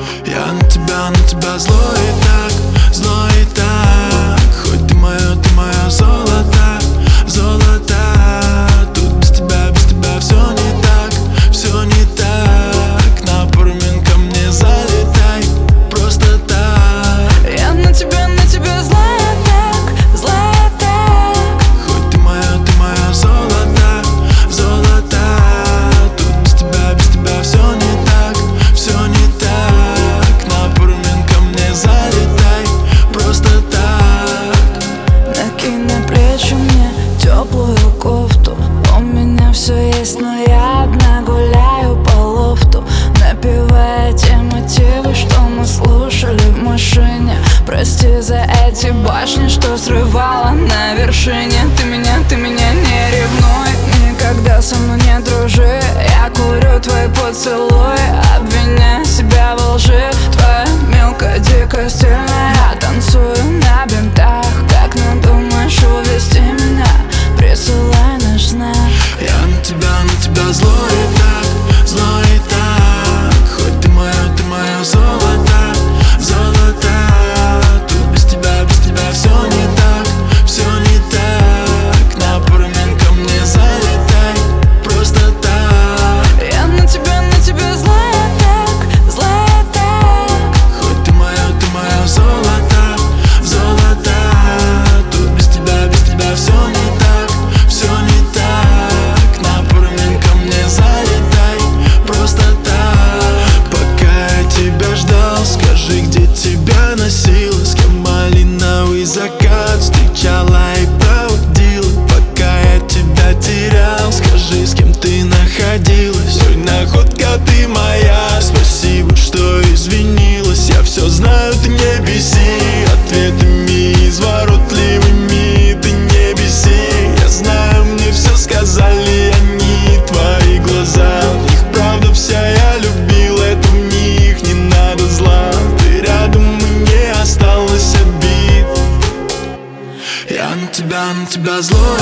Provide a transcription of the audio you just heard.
Я на тебя злой и так. Хоть ты мое золото, золото. Тут без тебя все не так, все не так. На пару минут ко мне залетай, просто так. Я на тебя злая так. Хоть ты мое золото, золото. Тут без тебя все не так, все не так. На пару минут ко мне залетай, просто так. Накинь на плечи мне теплую кофту. У меня все есть, но я одна гуляю по лофту, напевая те мотивы, что мы слушали в машине. Прости за эти башни, что срывала на вершине. Ты меня не ревнуй, никогда со мной не дружи. Я курю твои поцелуи, обвиняя себя во лжи. Твоя мелкая, дикая, стильная. Я танцую на бинтах. Как надумаешь увести меня, присылай наш знак. Я на тебя злой и так. Хоть ты мое золото, золото. Тут без тебя все не так, все не так. На пару минут ко мне залетай, просто так. Я на тебя злая так. Хоть ты мое золото, золото. Тут без тебя все не так, все не так. На пару минут ко мне залетай, просто так. Пока я тебя ждал, скажи, где тебя носила, с кем малиновый закат встречала и проводила. Пока я тебя терял, скажи, с кем ты находилась. Ой, находка ты моя, спасибо, что извинилась. Я все знаю, ты не беси ответами изворотливыми, ты не беси. Я знаю, мне все сказали они, твои глаза. В них правда вся, я любил, это в них не надо зла. Ты рядом, мне осталось обид. Я на тебя злой